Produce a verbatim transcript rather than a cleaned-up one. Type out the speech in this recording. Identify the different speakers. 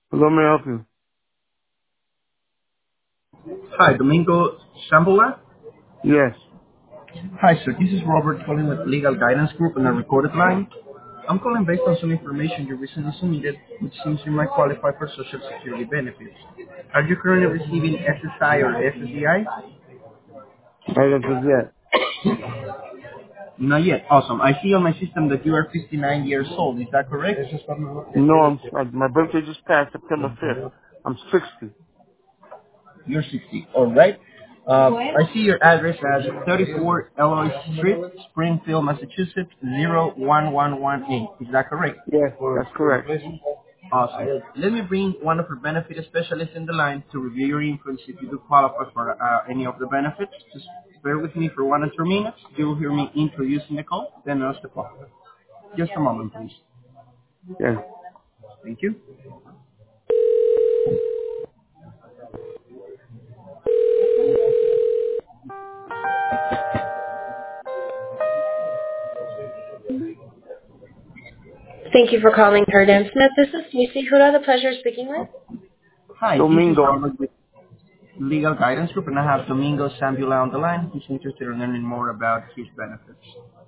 Speaker 1: Hello, may I help you?
Speaker 2: Hi, Domingo Shambula.
Speaker 1: Yes.
Speaker 2: Hi, sir. This is Robert calling with Legal Guidance Group on a recorded line. I'm calling based on some information you recently submitted, which seems you might qualify for Social Security benefits. Are you currently receiving S S I or S S D I?
Speaker 1: I don't know yet.
Speaker 2: Not yet. Awesome. I see on my system that you are fifty-nine years old. Is that correct?
Speaker 1: No, I'm, I, my birthday just passed September fifth. I'm sixty.
Speaker 2: You're sixty. All right. Uh, I see your address as thirty-four Eloy Street, Springfield, Massachusetts, zero one one one eight. Is that correct?
Speaker 1: Yes, that's correct.
Speaker 2: Awesome. Let me bring one of our benefit specialists in the line to review your info and see if you do qualify for uh, any of the benefits. Just bear with me for one or two minutes. You will hear me introducing the call, then ask the call. Just a moment, please.
Speaker 1: Yes.
Speaker 2: Thank you. Thank you for calling Herdan Smith. This is Lucy. Who do I have the pleasure of speaking with? Hi, this is
Speaker 1: Domingo.
Speaker 2: Robert with Legal Guidance Group, and I have Domingo Sambula on the line. He's interested in learning more about his benefits.